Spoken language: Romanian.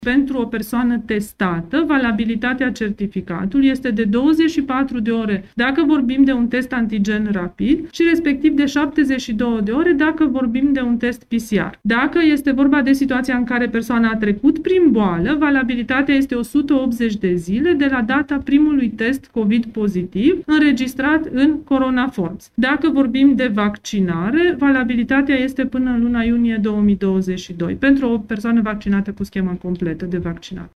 Pentru o persoană testată, valabilitatea certificatului este de 24 de ore dacă vorbim de un test antigen rapid și respectiv de 72 de ore dacă vorbim de un test PCR. Dacă este vorba de situația în care persoana a trecut prin boală, valabilitatea este 180 de zile de la data primului test COVID pozitiv înregistrat în Coronaforms. Dacă vorbim de vaccinare, valabilitatea este până în luna iunie 2022 pentru o persoană vaccinată cu schemă completă de vaccinare.